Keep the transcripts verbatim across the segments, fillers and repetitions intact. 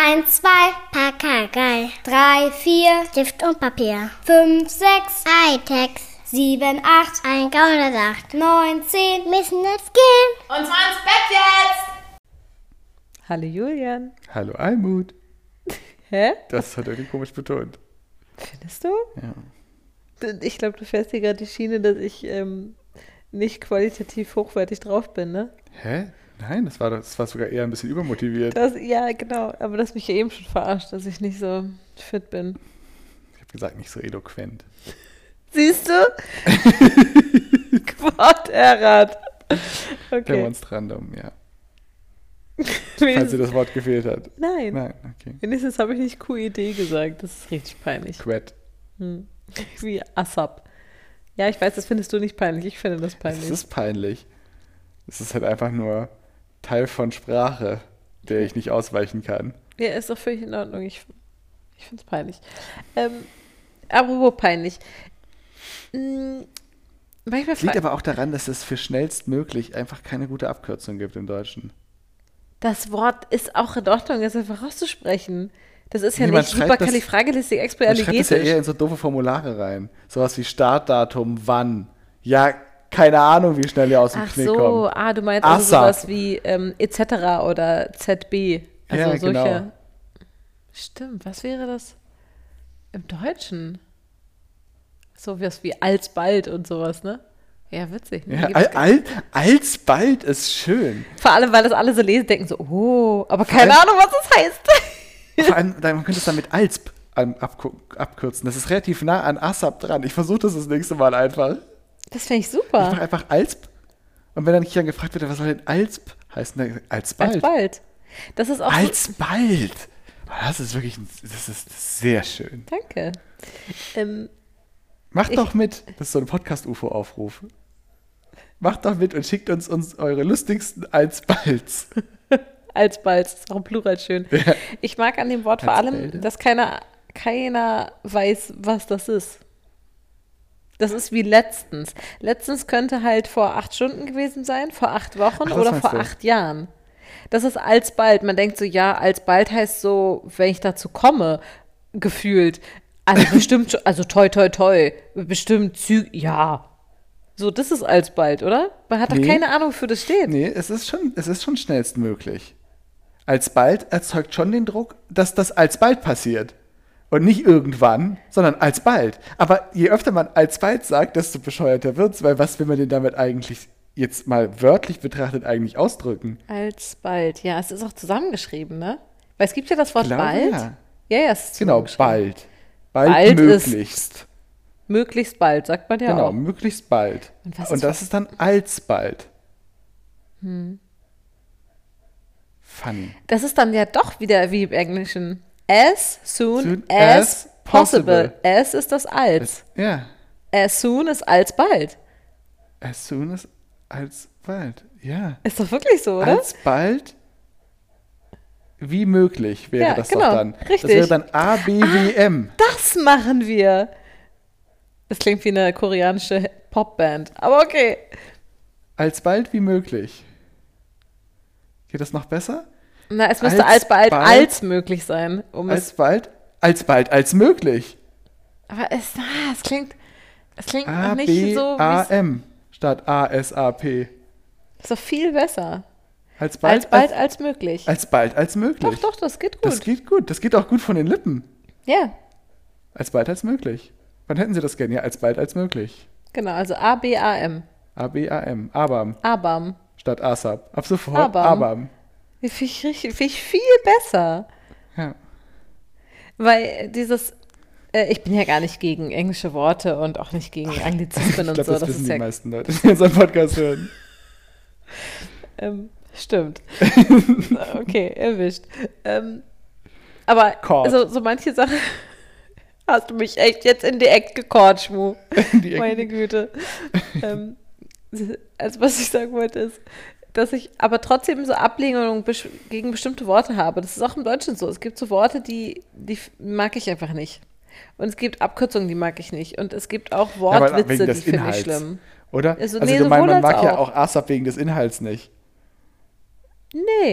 eins, zwei, Pakagei. drei, vier, Stift und Papier. fünf, sechs, Hightech. sieben, acht, ein Gaunersacht. neun, zehn, müssen jetzt gehen. Und zwar ins Bett jetzt! Hallo Julian. Hallo Almut. Hä? Das hat irgendwie komisch betont. Findest du? Ja. Ich glaube, du fährst hier gerade die Schiene, dass ich ähm, nicht qualitativ hochwertig drauf bin, ne? Hä? Nein, das war, das war sogar eher ein bisschen übermotiviert. Das, ja, genau. Aber das mich ja eben schon verarscht, dass ich nicht so fit bin. Ich habe gesagt, nicht so eloquent. Siehst du? Quad-Errat. Okay. Demonstrandum, ja. Falls dir das Wort gefehlt hat. Nein. Nein, okay. Wenigstens habe ich nicht Q-Idee gesagt. Das ist richtig peinlich. Quet. Hm. Wie ASAP. Ja, ich weiß, das findest du nicht peinlich. Ich finde das peinlich. Es ist peinlich. Es ist halt einfach nur Teil von Sprache, der ich nicht ausweichen kann. Ja, ist doch völlig in Ordnung. Ich, ich finde es peinlich. Ähm, apropos peinlich. Hm, manchmal Liegt fra- aber auch daran, dass es für schnellstmöglich einfach keine gute Abkürzung gibt im Deutschen. Das Wort ist auch in Ordnung, das einfach rauszusprechen. Das ist ja Nee, man nicht schreibt superkalifragilistik Man schreibt das ja eher expialigetisch. in so doofe Formulare rein. Sowas wie Startdatum, wann. Ja, keine Ahnung, wie schnell ihr aus dem Ach Knick so, kommt. ah, du meinst also ASAP. sowas wie ähm, et cetera oder Z B. Also Ja, solche. genau. Stimmt, was wäre das im Deutschen? So was wie alsbald und sowas, ne? Ja, witzig. Ne? Ja, Gibt's al, al, alsbald ist schön. Vor allem, weil das alle so lesen, denken so, oh, aber keine allem- Ahnung, was das heißt. Vor allem, man könnte es dann mit Alsp an- abku- abkürzen. Das ist relativ nah an ASAP dran. Ich versuche das das nächste Mal einfach. Das finde ich Ich super. mache einfach Alsp. Und wenn dann dann gefragt wird, was soll denn Alsp heißen, dann alsbald. Alsbald. Das ist auch so, Alsbald. Oh, das ist wirklich, ein- das ist sehr schön. danke. Ähm, Macht Ich- doch mit. Das ist so ein Podcast-U F O-Aufruf. Macht doch mit und schickt uns, uns eure lustigsten Alsbalds. alsbald, das ist auch im Plural schön. Ja. Ich mag an dem Wort vor allem, Alsbälde. dass keiner, keiner weiß, was das ist. Das ist wie letztens. Letztens könnte halt vor acht Stunden gewesen sein, vor acht Wochen Ach, das oder meinst vor du? acht Jahren. Das ist alsbald. Man denkt so, ja, alsbald heißt so, wenn ich dazu komme, gefühlt. Also bestimmt, schon- also toi, toi, toi. Bestimmt züg, ja. So, das ist alsbald, oder? Man hat doch Nee. keine Ahnung, wofür das steht. Nee, es ist schon, es ist schon schnellstmöglich. Alsbald erzeugt schon den Druck, dass das alsbald passiert. Und nicht irgendwann, sondern alsbald. Aber je öfter man alsbald sagt, desto bescheuerter wird's, weil was will man denn damit eigentlich jetzt mal wörtlich betrachtet eigentlich ausdrücken? Alsbald, ja, es ist auch zusammengeschrieben, ne? Weil es gibt ja das Wort Glaube, bald. ja. Ja, ja, es ist Genau, zusammengeschrieben. bald. Bald, Bald ist- möglichst. Möglichst bald, sagt man ja Genau, auch. möglichst bald. Und was Und ist- das ist dann alsbald. Funny. Das ist dann ja doch wieder wie im Englischen. As soon, Soon as, as possible. possible. As ist das als. Ja, As soon ist alsbald. as soon as alsbald. Ja. Ist doch wirklich so, oder? Alsbald wie möglich wäre Ja, das genau, doch dann. richtig. Das wäre dann A B W M. Das machen wir. Das klingt wie eine koreanische Popband. Aber okay. Alsbald wie möglich. Geht das noch besser? Na, es müsste alsbald Alsbald- als möglich sein. Um es, Alsbald? Alsbald als möglich. aber es, ah, es klingt, es klingt A noch nicht B so, A wie M statt A S A P. es ist doch viel besser. Alsbald Alsbald als, möglich. alsbald als möglich. Doch, doch, das geht gut. Das geht gut. Das geht auch gut von den Lippen. Ja, Alsbald als möglich. Wann hätten Sie das gerne? Ja, alsbald als möglich. genau. Also A B A M. A B A M. ABAM Abam. statt ASAP. Ab sofort ABAM. ABAM. Finde ich, richtig- finde ich viel besser. Ja. Weil dieses, äh, ich bin ja gar nicht gegen englische Worte und auch nicht gegen Anglizismen Ich und glaube, so. das Das wissen ist die ja, meisten Leute, die unseren Podcast hören. ähm, stimmt. Okay, erwischt. Ähm, aber Caught. so, so manche Sachen hast du mich echt jetzt in die Ecke gecaught, Schmu. Die Ecke. Meine Güte. ähm, also was ich sagen wollte ist, dass ich aber trotzdem so Ablehnungen besch- gegen bestimmte Worte habe. Das ist auch im Deutschen so. Es gibt so Worte, die, die f- mag ich einfach nicht. Und es gibt Abkürzungen, die mag ich nicht. Und es gibt auch Ja, aber Wortwitze, wegen die des finde ich Inhalts. schlimm. Oder? Also, Also, nee, du meinst, sowohl man mag als ja auch. auch ASAP wegen des Inhalts nicht. Nee.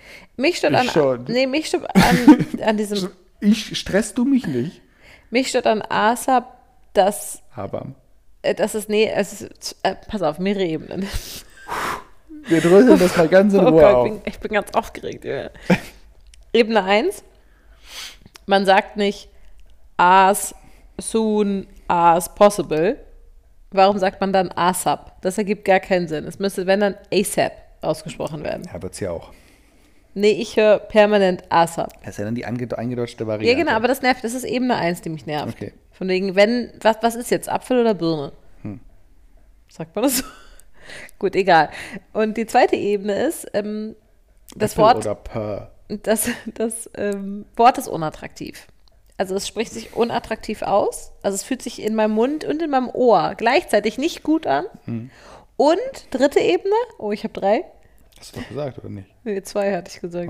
Mich stört Ich an, schon. nee, mich stört an, an diesem, Ich, stresst du mich nicht? mich stört an ASAP, dass, Aber äh, dass es, nee, es ist, äh, pass auf, mehrere Ebenen. wir dröseln das mal ganz in Oh Ruhe Gott, auf. ich bin, ich bin ganz aufgeregt. Ja. Ebene eins, man sagt nicht as soon as possible. Warum sagt man dann ASAP? Das ergibt gar keinen Sinn. Es müsste, wenn dann ASAP ausgesprochen werden. Ja, wird's ja auch. Nee, ich höre permanent ASAP. Das ist ja dann die ange- eingedeutschte Variante. Ja, genau, aber das nervt. Das ist Ebene eins, die mich nervt. Okay. Von wegen, wenn, was, was ist jetzt, Apfel oder Birne? Hm. Sagt man das so? Gut, egal. Und die zweite Ebene ist, ähm, das Apple Wort, oder per. das, das ähm, Wort ist unattraktiv. Also es spricht sich unattraktiv aus. Also es fühlt sich in meinem Mund und in meinem Ohr gleichzeitig nicht gut an. Hm. Und dritte Ebene, oh, ich habe drei. Hast du doch gesagt, oder nicht? Nee, zwei hatte ich gesagt. Oh.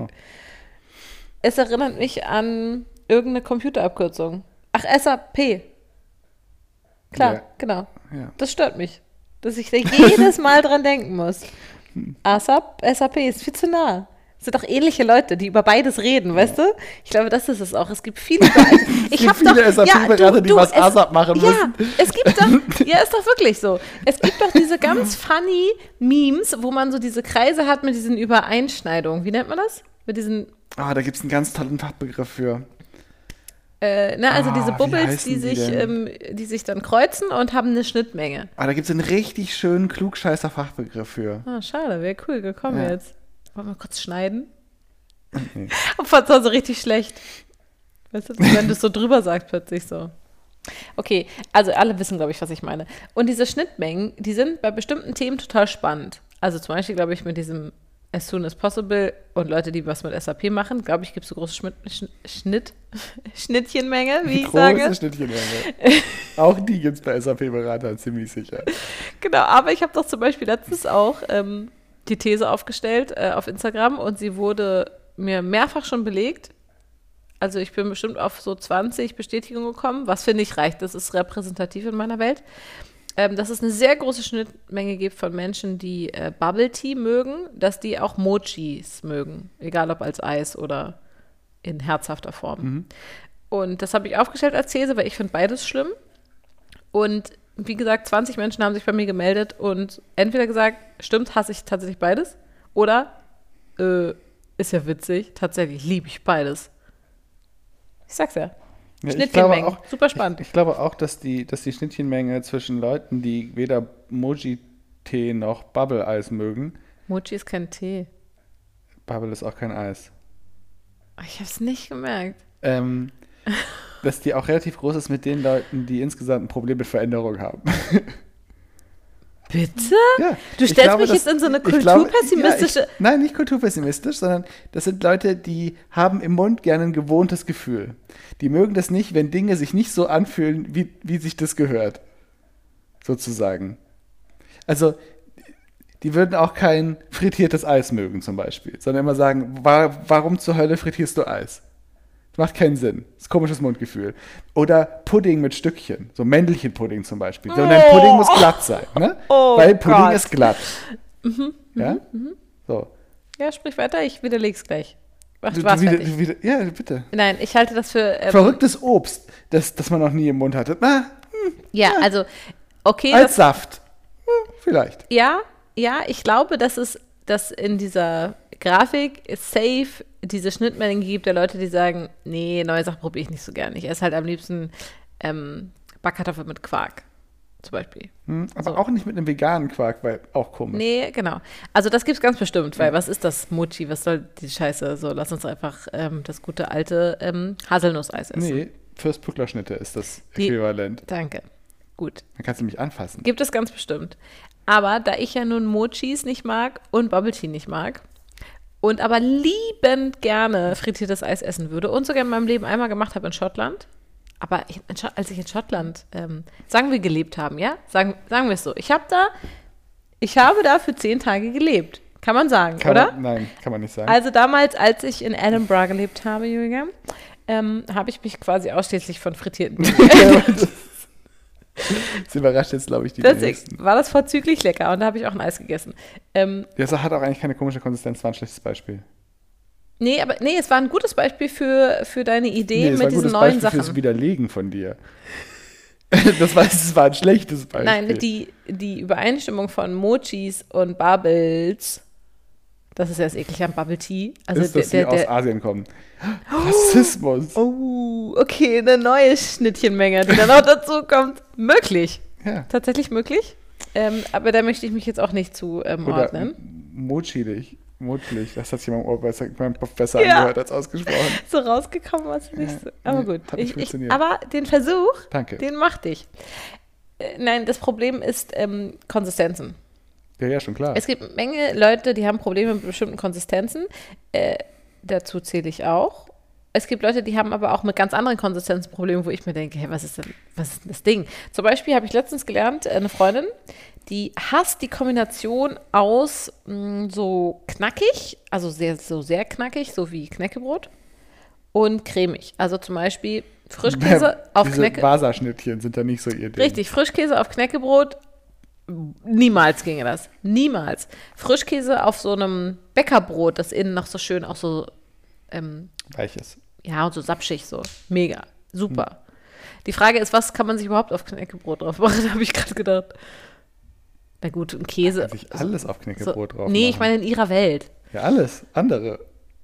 Es erinnert mich an irgendeine Computerabkürzung. Ach, S A P. Klar, Ja. genau. Ja. Das stört mich, dass ich da jedes Mal dran denken muss. ASAP, S A P ist viel zu nah. Es sind doch ähnliche Leute, die über beides reden, weißt du? Ich glaube, das ist es auch. Es gibt viele. Ich gibt hab viele doch, S A P-Berater, ja, du, die du, was es- ASAP machen ja, müssen. es gibt doch, ja, ist doch wirklich so. Es gibt doch diese ganz funny Memes, wo man so diese Kreise hat mit diesen Übereinschneidungen. Wie nennt man das? Mit diesen Ah, da gibt es einen ganz tollen Fachbegriff für. Äh, ne, also Ah, diese wie Bubbles, heißen die die sich, denn? ähm, die sich dann kreuzen und haben eine Schnittmenge. Ah, da gibt es einen richtig schönen klugscheißer Fachbegriff für. Ah, schade, wäre cool gekommen Ja. jetzt. Wollen wir kurz schneiden? Nee. Und fand es so richtig schlecht. Weißt du, wenn du es so drüber sagst plötzlich so. Okay, also alle wissen, glaube ich, was ich meine. Und diese Schnittmengen, die sind bei bestimmten Themen total spannend. Also zum Beispiel, glaube ich, mit diesem as soon as possible und Leute, die was mit S A P machen, glaube ich, gibt es so große Schmidt, Schnitt, Schnitt, Schnittchenmenge, wie ich Große sage. Schnittchenmenge. Auch die gibt es bei S A P-Beratern, ziemlich sicher. Genau, aber ich habe doch zum Beispiel letztens auch ähm, die These aufgestellt äh, auf Instagram und sie wurde mir mehrfach schon belegt. Also ich bin bestimmt auf so zwanzig Bestätigungen gekommen, was finde ich reicht. Das ist repräsentativ in meiner Welt. Ähm, dass es eine sehr große Schnittmenge gibt von Menschen, die äh, Bubble Tea mögen, dass die auch Mochis mögen. Egal ob als Eis oder in herzhafter Form. Mhm. Und das habe ich aufgestellt als These, weil ich finde beides schlimm. Und wie gesagt, zwanzig Menschen haben sich bei mir gemeldet und entweder gesagt, stimmt, hasse ich tatsächlich beides. Oder, äh, ist ja witzig, tatsächlich liebe ich beides. Ich sag's ja. Ja, ich Schnittchenmengen, glaube auch- super spannend. Ich, ich glaube auch, dass die, dass die Schnittchenmenge zwischen Leuten, die weder Moji-Tee noch Bubble-Eis mögen, Mochi ist kein Tee. Bubble ist auch kein Eis, Ich hab's nicht gemerkt. ähm, dass die auch relativ groß ist mit den Leuten, die insgesamt ein Problem mit Veränderung haben. Bitte? Ja, Du ich stellst glaube, mich dass- jetzt in so eine ich glaube- kulturpessimistische... Ja, ich, nein, nicht kulturpessimistisch, sondern das sind Leute, die haben im Mund gerne ein gewohntes Gefühl. Die mögen das nicht, wenn Dinge sich nicht so anfühlen, wie, wie sich das gehört. Sozusagen. Also, die würden auch kein frittiertes Eis mögen zum Beispiel, sondern immer sagen, wa- warum zur Hölle frittierst du Eis? Das macht keinen Sinn. Das ist ein komisches Mundgefühl. Oder Pudding mit Stückchen. So Mändelchenpudding zum Beispiel. So, dein Pudding muss glatt sein, ne? Oh Weil Pudding Gott. ist glatt. Ja? So. Ja, sprich weiter, ich widerleg's gleich. Ach, Du, du warst du wieder, fertig. du wieder, ja, bitte. Nein, ich halte das für... Ähm, Verrücktes Obst, das, das man noch nie im Mund hatte. Na, Ja, also, okay, als das, Saft. Hm, vielleicht. ja, ja, ich glaube, dass es dass in dieser Grafik safe diese Schnittmengen gibt der Leute, die sagen, nee, neue Sachen probiere ich nicht so gerne. Ich esse halt am liebsten ähm, Backkartoffeln mit Quark, zum Beispiel. Hm, aber So. auch nicht mit einem veganen Quark, weil auch komisch. Nee, genau. Also das gibt's ganz bestimmt, weil was ist das Mochi? Was soll die Scheiße? So, lass uns einfach ähm, das gute alte ähm, Haselnusseis essen. Nee, Fürst Puckler-Schnitte ist das Die- Äquivalent. Danke. Gut. Dann kannst du mich anfassen. Gibt es ganz bestimmt. Aber da ich ja nun Mochis nicht mag und Bubble Tea nicht mag und aber liebend gerne frittiertes Eis essen würde und sogar in meinem Leben einmal gemacht habe in Schottland, aber ich, in Schott- als ich in Schottland, ähm, sagen wir, gelebt haben, ja? Sagen, sagen wir es so. Ich habe da, ich habe da für zehn Tage gelebt. Kann man sagen, Kann oder? Man, nein, kann man nicht sagen. Also damals, als ich in Edinburgh gelebt habe, Julia, ähm, habe ich mich quasi ausschließlich von frittierten Das überrascht jetzt, glaube ich, die Deswegen wenigsten. war das vorzüglich lecker und da habe ich auch ein Eis gegessen. Ähm, Die Sache hat auch eigentlich keine komische Konsistenz, war ein schlechtes Beispiel. Nee, aber nee, es war ein gutes Beispiel für, für deine Idee Nee, es war mit ein diesen gutes neuen Beispiel Sachen. fürs Widerlegen von dir. Das war, das war ein schlechtes Beispiel. Nein, die, die Übereinstimmung von Mochis und Bubbles, das ist ja das Eklige am Bubble Tea. Also ist, dass der, der, sie der, aus Asien kommen. Rassismus. Oh, okay, eine neue Schnittchenmenge, die dann auch dazu kommt. Möglich. Ja. Tatsächlich möglich. Ähm, aber da möchte ich mich jetzt auch nicht zu ähm, Oder ordnen. mochilig. Mochlich. Das hat sich in meinem Ohr besser, in meinem Kopf besser Ja. angehört als ausgesprochen. So rausgekommen was nicht Ja, so. Aber nee, gut. hat nicht Ich, ich, funktioniert. aber den Versuch, Danke. den machte ich. Äh, nein, das Problem ist ähm, Konsistenzen. Ja, ja, schon klar. Es gibt eine Menge Leute, die haben Probleme mit bestimmten Konsistenzen. Äh, dazu zähle ich auch. Es gibt Leute, die haben aber auch mit ganz anderen Konsistenzen Probleme, wo ich mir denke, hey, was ist denn, was ist denn das Ding? Zum Beispiel habe ich letztens gelernt, eine Freundin, die hasst die Kombination aus mh, so knackig, also sehr, so sehr knackig, so wie Knäckebrot, und cremig. Also zum Beispiel Frischkäse auf Diese Knäcke. Vasa-Schnittchen sind da nicht so ihr Ding. Richtig, Frischkäse auf Knäckebrot, niemals ginge das. Niemals. Frischkäse auf so einem Bäckerbrot, das innen noch so schön auch so, ähm, Weiches. ja, und so sapschig so. Mega. Super. Die Frage ist, was kann man sich überhaupt auf Knäckebrot drauf machen, habe ich gerade gedacht. Na gut, und Käse. Kann sich alles auf Knäckebrot so, drauf Nee, machen. ich meine in ihrer Welt. Ja, alles. Andere.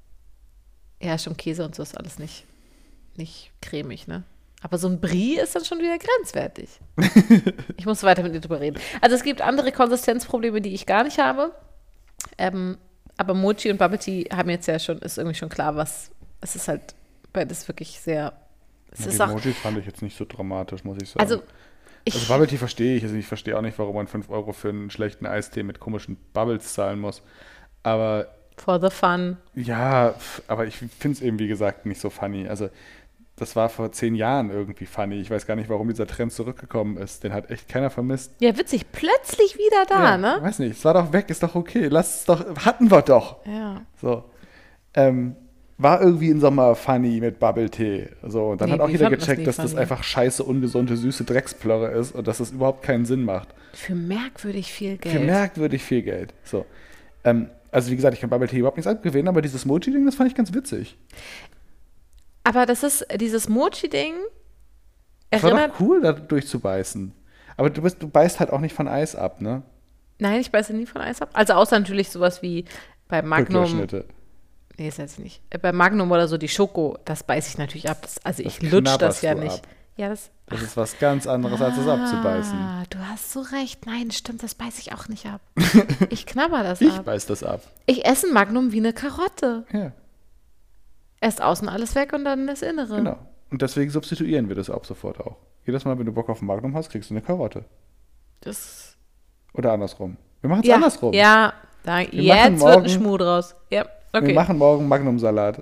Ja, stimmt, Käse und so ist alles nicht, nicht cremig, ne? Aber so ein Brie ist dann schon wieder grenzwertig. Ich muss weiter mit dir drüber reden. Also es gibt andere Konsistenzprobleme, die ich gar nicht habe. Ähm, aber Mochi und Bubble Tea haben jetzt ja schon, ist irgendwie schon klar, was, es ist halt, beides wirklich sehr, es Ja, ist die auch, Emojis fand ich jetzt nicht so dramatisch, muss ich sagen. also ich, Also Bubble Tea verstehe ich. Also ich verstehe auch nicht, warum man fünf Euro für einen schlechten Eistee mit komischen Bubbles zahlen muss. Aber for the fun. ja, pf, aber ich finde es eben, wie gesagt, nicht so funny. Also das war vor zehn Jahren irgendwie funny. Ich weiß gar nicht, warum dieser Trend zurückgekommen ist. Den hat echt keiner vermisst. Ja, witzig, plötzlich wieder da, ja, ne? Weiß nicht, es war doch weg, ist doch okay. Lass es doch, hatten wir doch. Ja. So. Ähm, war irgendwie im Sommer funny mit Bubble Tea. So, und dann Nee, hat auch wir jeder fanden das gecheckt, nie dass das funny. einfach scheiße, ungesunde, süße Drecksplörre ist und dass das überhaupt keinen Sinn macht. Für merkwürdig viel Geld. Für merkwürdig viel Geld. So. Ähm, also wie gesagt, ich kann Bubble Tea überhaupt nichts abgewinnen, aber dieses Mochi-Ding, das fand ich ganz witzig. Aber das ist, dieses Mochi-Ding Es war erinnert, doch cool, da durchzubeißen. Aber du, bist, du beißt halt auch nicht von Eis ab, ne? nein, ich beiße nie von Eis ab. Also außer natürlich sowas wie bei Magnum. Rückschnitte. Nee, ist jetzt nicht. Äh, Bei Magnum oder so die Schoko, das beiße ich natürlich ab. Das, also Das ich lutsch das knabberst ja du nicht. ab. Ja, das. Das ist was ganz anderes, als es abzubeißen. Ah, du hast so recht. Nein, stimmt, das beiße ich auch nicht ab. Ich knabber das Ich ab. beiß das ab. Ich esse ein Magnum wie eine Karotte. Ja, Erst außen alles weg und dann das Innere. genau. Und deswegen substituieren wir das ab sofort auch. Jedes Mal, wenn du Bock auf ein Magnum hast, kriegst du eine Karotte. Das, Oder andersrum. Wir machen es ja, andersrum. ja, da, Wir machen jetzt wird ein morgen- Schmuh draus. Ja, okay. Wir machen morgen Magnum-Salat.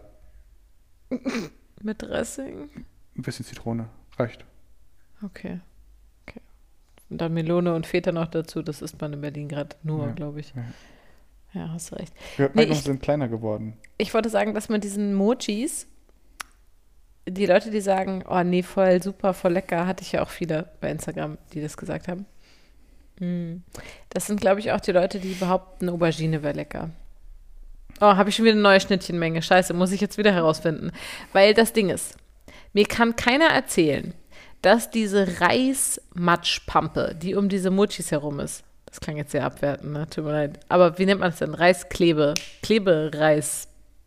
Mit Dressing. Ein bisschen Zitrone. Reicht. Okay. Okay. Und dann Melone und Feta noch dazu. Das isst man in Berlin gerade nur, Ja, glaube ich. ja. Ja, hast du recht. Wir Nee, Magnums ich- sind kleiner geworden. Ich wollte sagen, dass mit diesen Mochis, die Leute, die sagen, oh nee, voll super, voll lecker, hatte ich ja auch viele bei Instagram, die das gesagt haben. Hm. Das sind, glaube ich, auch die Leute, die behaupten, Aubergine wäre lecker. Oh, habe ich schon wieder eine neue Schnittchenmenge. Scheiße, muss ich jetzt wieder herausfinden. Weil das Ding ist, mir kann keiner erzählen, dass diese Reismatschpampe, die um diese Mochis herum ist, das klang jetzt sehr abwertend, ne? Tut mir leid. Aber wie nennt man das denn? Reisklebe. Klebereis.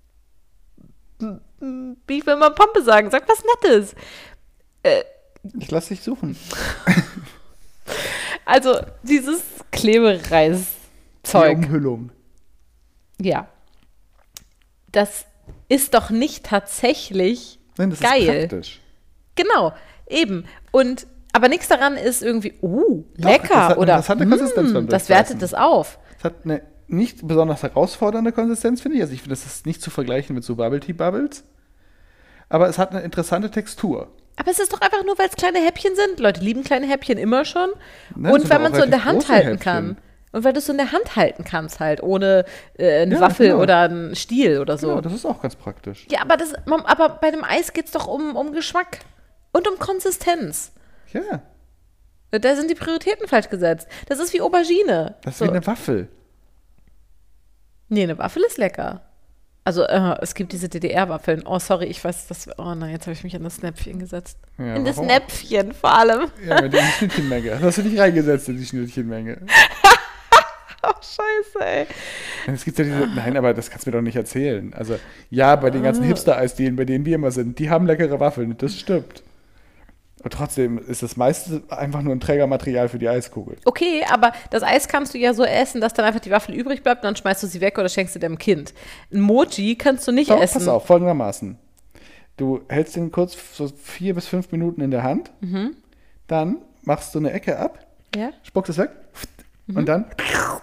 Wie will man Pampe sagen? Sag was Nettes. Ich lasse dich suchen. Also, dieses Die Klebereis-Zeug. Umhüllung. Ja. Das ist doch nicht tatsächlich Nein, das geil. ist praktisch. Genau, eben. Und aber nichts daran ist irgendwie, uh, Doch, lecker das hat eine oder interessante Konsistenz beim mm, das Durchbeißen. wertet das auf. Es hat eine nicht besonders herausfordernde Konsistenz, finde ich. Also ich finde, das ist nicht zu vergleichen mit so Bubble Tea Bubbles. Aber es hat eine interessante Textur. Aber es ist doch einfach nur, weil es kleine Häppchen sind. Leute lieben kleine Häppchen immer schon. Nein, es Und sind weil auch man so in der relativ Hand große halten Häppchen. kann. Und weil du es so in der Hand halten kannst halt, ohne äh, eine Ja, Waffel genau. oder einen Stiel oder so. Genau, das ist auch ganz praktisch. Ja, aber, das, aber bei dem Eis geht es doch um, um Geschmack und um Konsistenz. Ja, Da sind die Prioritäten falsch gesetzt. Das ist wie Aubergine. das ist So. wie eine Waffel. Nee, eine Waffel ist lecker. Also äh, es gibt diese D D R-Waffeln. Oh, sorry, ich weiß, das. Oh nein, jetzt habe ich mich an das Näpfchen gesetzt. Ja, in das warum? Näpfchen vor allem. Ja, mit der Schnittchenmenge. Das hast du nicht reingesetzt in die Schnittchenmenge. Oh, scheiße, ey. Es gibt ja diese, nein, aber das kannst du mir doch nicht erzählen. Also, ja, bei den ganzen Hipster-Eisdielen, bei denen wir immer sind, die haben leckere Waffeln, das stimmt. Und trotzdem ist das meiste einfach nur ein Trägermaterial für die Eiskugel. Okay, aber das Eis kannst du ja so essen, dass dann einfach die Waffel übrig bleibt und dann schmeißt du sie weg oder schenkst sie deinem Kind. Ein Mochi kannst du nicht Doch, essen. pass auf, folgendermaßen. Du hältst den kurz so vier bis fünf Minuten in der Hand, Mhm. dann machst du eine Ecke ab, Ja? spuckst es weg Mhm. und dann,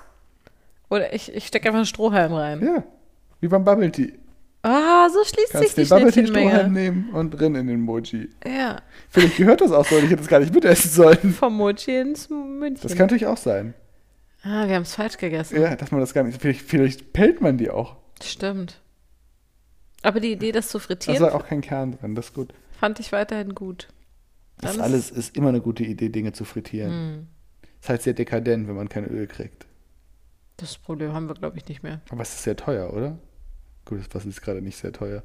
Oder ich, ich stecke einfach einen Strohhalm rein. ja, wie beim Bubble Tea. Ah, so schließt Kannst sich den die Bubble Tea Strohhalm Schnittchenmenge. nehmen und drin in den Mochi. Ja, Vielleicht gehört das auch so und ich hätte es gar nicht mitessen sollen. vom Mochi ins München. Das kann natürlich auch sein. Ah, wir haben es falsch gegessen. Ja, dass man das gar nicht, vielleicht, vielleicht pellt man die auch. Stimmt. Aber die Idee, das zu Da frittieren, ist auch kein Kern drin, das ist gut. fand ich weiterhin gut. Das Dann alles ist immer eine gute Idee, Dinge zu frittieren. Hm. Ist halt sehr dekadent, wenn man kein Öl kriegt. Das Problem haben wir, glaube ich, nicht mehr. Aber es ist sehr teuer, oder? Gut, das Wasser ist gerade nicht sehr teuer.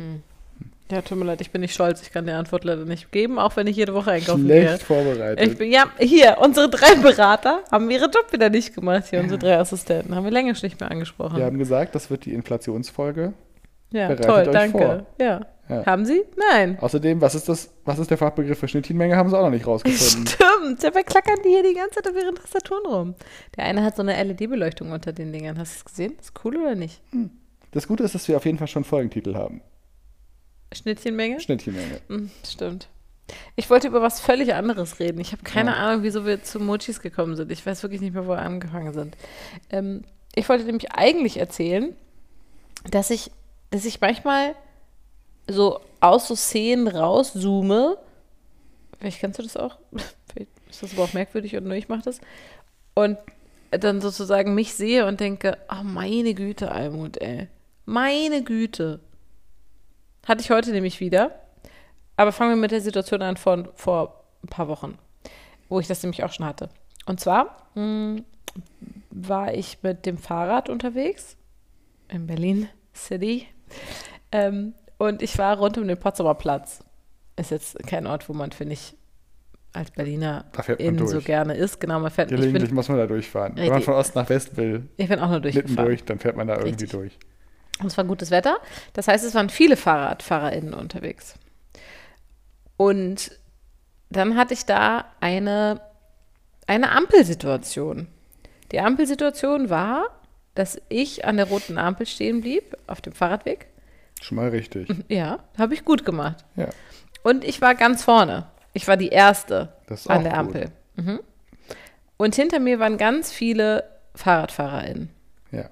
Ja, tut mir leid, ich bin nicht stolz. Ich kann die Antwort leider nicht geben, auch wenn ich jede Woche einkaufen gehe. Schlecht vorbereitet. Ich bin, ja, hier, unsere drei Berater haben ihren Job wieder nicht gemacht. Hier, unsere drei Assistenten. Haben wir länger schon nicht mehr angesprochen. Wir haben gesagt, das wird die Inflationsfolge. ja, bereitet toll, euch danke. vor. Ja. Ja. Haben Sie? Nein. Außerdem, was ist das? Was ist der Fachbegriff für Schnittchenmenge? Haben sie auch noch nicht rausgefunden. Stimmt, dabei klackern die hier die ganze Zeit auf ihren Tastaturen rum. Der eine hat so eine L E D-Beleuchtung unter den Dingern. Hast du es gesehen? Ist cool oder nicht? Das Gute ist, dass wir auf jeden Fall schon Folgentitel haben. Schnittchenmenge? Schnittchenmenge. Hm, stimmt. Ich wollte über was völlig anderes reden. Ich habe keine Ja. Ahnung, wieso wir zu Mochis gekommen sind. Ich weiß wirklich nicht mehr, wo wir angefangen sind. Ähm, ich wollte nämlich eigentlich erzählen, dass ich, dass ich manchmal so aus so Szenen rauszoome. Vielleicht kennst du das auch. Vielleicht ist das aber auch merkwürdig und nur ich mache das. Und dann sozusagen mich sehe und denke, oh meine Güte, Almut, ey. Meine Güte. Hatte ich heute nämlich wieder. Aber fangen wir mit der Situation an von vor ein paar Wochen, wo ich das nämlich auch schon hatte. Und zwar mh, war ich mit dem Fahrrad unterwegs in Berlin City ähm, und ich war rund um den Potsdamer Platz. Ist jetzt kein Ort, wo man, finde ich, als Berliner Da fährt man innen so durch. gerne ist. Genau, man fährt. Ich Gelegentlich bin, muss man da durchfahren. Wenn man Richtig. von Ost nach West will, ich bin auch nur mitten durchgefahren. durch, dann fährt man da irgendwie Richtig. durch. Und es war gutes Wetter. Das heißt, es waren viele FahrradfahrerInnen unterwegs. Und dann hatte ich da eine, eine Ampelsituation. Die Ampelsituation war, dass ich an der roten Ampel stehen blieb, auf dem Fahrradweg. Schon mal richtig. Ja, habe ich gut gemacht. Ja. Und ich war ganz vorne. Ich war die Erste Das ist an auch der gut. Ampel. Mhm. Und hinter mir waren ganz viele FahrradfahrerInnen. Ja.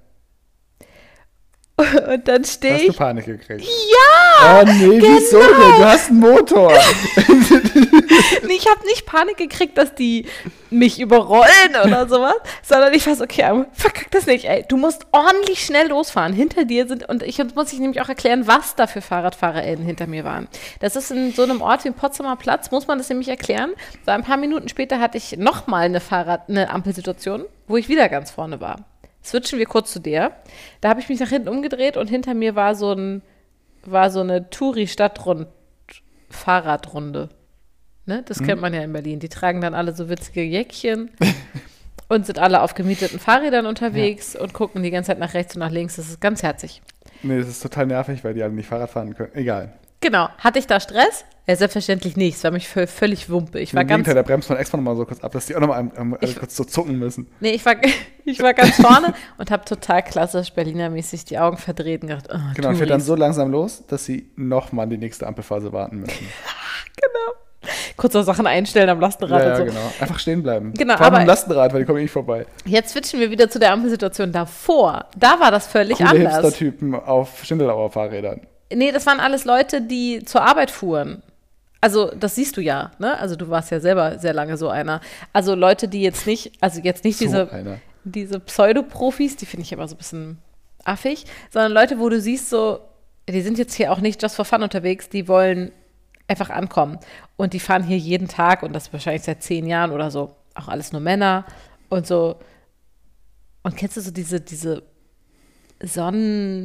Und dann stehe Hast du ich. Panik gekriegt? Ja! Oh nee, wieso genau. denn? Du hast einen Motor. Nee, ich habe nicht Panik gekriegt, dass die mich überrollen oder sowas, sondern ich war so, okay, verkack das nicht, ey. Du musst ordentlich schnell losfahren. Hinter dir sind, und ich muss ich nämlich auch erklären, was da für FahrradfahrerInnen hinter mir waren. Das ist in so einem Ort wie Potsdamer Platz, muss man das nämlich erklären. So ein paar Minuten später hatte ich nochmal eine Fahrrad, eine Ampelsituation, wo ich wieder ganz vorne war. Switchen wir kurz zu der. Da habe ich mich nach hinten umgedreht und hinter mir war so ein, war so eine Touri-Stadtrund-Fahrradrunde. Ne? Das kennt man ja in Berlin. Die tragen dann alle so witzige Jäckchen und sind alle auf gemieteten Fahrrädern unterwegs und gucken die ganze Zeit nach rechts und nach links. Das ist ganz herzig. Nee, das ist total nervig, weil die alle nicht Fahrrad fahren können. Egal. Genau. Hatte ich da Stress? Ja, selbstverständlich nicht. Es war mich vö- völlig wumpe. Ich war Im ganz, Gegenteil, da bremst man extra nochmal so kurz ab, dass die auch nochmal um, alle kurz so zucken müssen. nee, ich war, ich war ganz vorne und habe total klassisch Berliner-mäßig die Augen verdreht und gedacht, oh, Genau, und fährt dann Touris. so langsam los, dass sie nochmal die nächste Ampelphase warten müssen. Kurz noch Sachen einstellen am Lastenrad ja, ja, und so. genau. Einfach stehen bleiben. Genau, Vor allem aber- im Lastenrad, weil die kommen eh nicht vorbei. Jetzt switchen wir wieder zu der Ampelsituation davor. Da war das völlig Coole anders. Hipster-Typen auf Schindelauer Fahrrädern. Nee, das waren alles Leute, die zur Arbeit fuhren. Also, das siehst du ja, ne? Also, du warst ja selber sehr lange so einer. Also, Leute, die jetzt nicht, also jetzt nicht So diese, einer. diese Pseudoprofis, die finde ich immer so ein bisschen affig, sondern Leute, wo du siehst so, die sind jetzt hier auch nicht just for fun unterwegs, die wollen einfach ankommen. Und die fahren hier jeden Tag und das wahrscheinlich seit zehn Jahren oder so. Auch alles nur Männer und so. Und kennst du so diese, diese